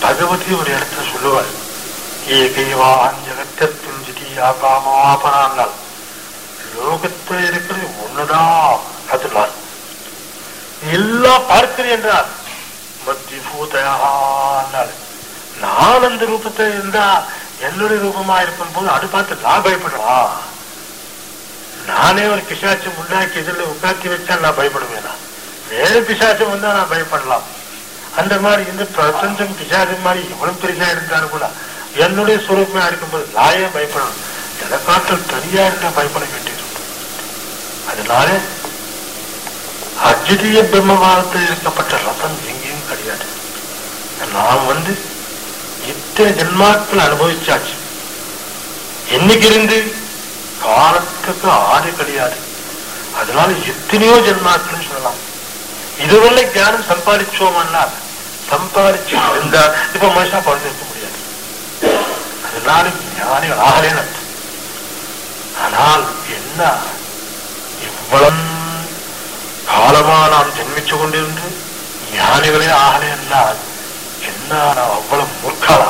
பகவதி ஒரு இடத்துல சொல்லுவாள், ஏகைவான் ஜகத்தின் ஜிதி ஆகாமாபனாங்கள், லோகத்துல இருக்கிறது ஒண்ணுதான் அதுதான் எல்லாம் பார்க்கிறேன் என்றால் மத்தி பூதையானால் நான் அந்த ரூபத்தை இருந்தா என்னுடைய ரூபமா இருக்கும் போது அது பார்த்து நான் பயப்படலாம். நானே ஒரு பிசாச்சம் உண்டாக்கி இதில் உட்காத்தி வச்சா நான் பயப்படுவேனா? வேற பிசாச்சம் வந்தா நான் பயப்படலாம். அந்த மாதிரி இந்த பிரபஞ்சம் பிசாச்சம் மாதிரி எவ்வளவு பெருசா இருந்தாலும் கூட என்னுடைய சுரூபமா இருக்கும்போது நான் ஏன் பயப்படணும்? எனக்காற்றல் தனியா இருந்தா பயப்பட வேண்டியிருக்கும். அதனால அஜிதிய பிரம்மவாதத்தில் இருக்கப்பட்ட ரசம் எங்கேயும் கிடையாது. நாம் இத்தனை ஜென்மாக்கள் அனுபவிச்சாச்சு. என்னைக்கு இருந்து காலத்துக்கு ஆறு கிடையாது. அதனால எத்தனையோ ஜென்மாக்கள் சொல்லலாம். இதுவரை ஞானம் சம்பாதிச்சோம்னா சம்பாதிச்சு இருந்தா இப்ப மனுஷா பிறந்திருக்க முடியாது. அதனால ஞானிகள் ஆகலேன்னு அர்த்தம். ஆனால் என்ன இவ்வளவு காலமா நாம் ஜென்மிச்சு கொண்டிருந்து ஞானிகளே ஆகலே என்றால் என்ன நாம் அவ்வளவு மூர்க்காளா?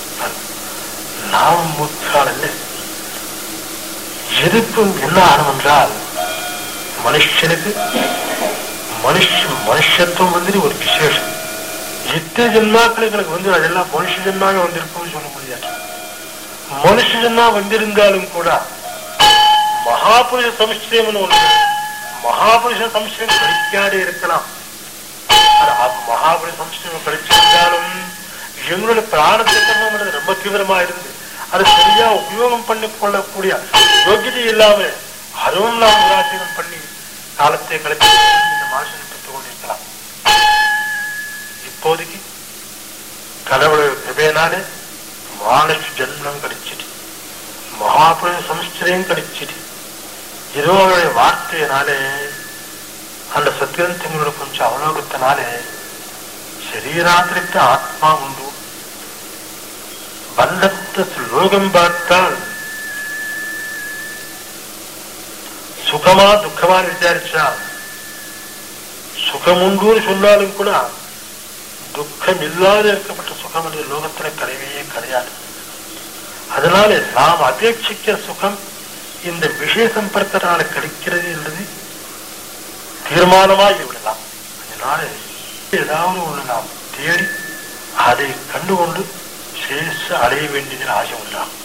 நாம் மூர்க்கால் அல்ல. எதுக்கும் என்ன ஆகும் என்றால் மனுஷனுக்கு மனுஷத்துவம் ஒரு விசேஷம். எத்தனை ஜென்மாக்கள் எங்களுக்கு அதெல்லாம் மனுஷ ஜென்மாக வந்திருக்கும் சொல்ல முடியாது. மனுஷ ஜென்மா வந்திருந்தாலும் கூட மகாபுருஷ சம்ஸ்ரயம் ஒன்று, மகாபுருஷ சம்ஸ்ரயம் கழிக்காதே இருக்கலாம். மகாபுருஷ சம்ஸ்ரயம் கழிச்சிருந்தாலும் எங்களுடைய பிராணத்தை ரொம்ப தீவிரமா இருந்து அதை சரியா உபயோகம் பண்ணி கொள்ளக்கூடிய யோகியதை இல்லாம அதுவும் நாம் உதாசீனம் பண்ணி காலத்தை கழித்து இந்த மனுஷனை பெற்றுக் கொண்டிருக்கலாம். இப்போதைக்கு கடவுளுடைய கிருபையினாலே மானுஷ ஜன்மம் கிடைச்சிட்டு மகாபுருஷ சம்ஸ்ரயம் கிடைச்சிட்டு இருவருடைய வார்த்தையினாலே அந்த சத்தியங்களோட கொஞ்சம் அவலோகத்தினாலே சரீராத்திரித்த ஆத்மா உண்டு. பந்தத்தை லோகம் பார்த்தால் சுகமா துக்கமா விசாரிச்சா சுகம் உண்டு சொன்னாலும் கூட துக்கம் இல்லாத இருக்கப்பட்ட சுகம் என்ற லோகத்துல கிடையவே கிடையாது. அதனால நாம் அபேட்சிக்கிற சுகம் இந்த விஷய சம்பர்க்கத்தால கிடைக்கிறது என்றது தீர்மானமாகி விடலாம். அதனால ஏதாவது ஒண்ணு நாம் தேடி அதை கண்டுகொண்டு சேஷ அடைய வேண்டியதில் ஆசை உண்டாகும்.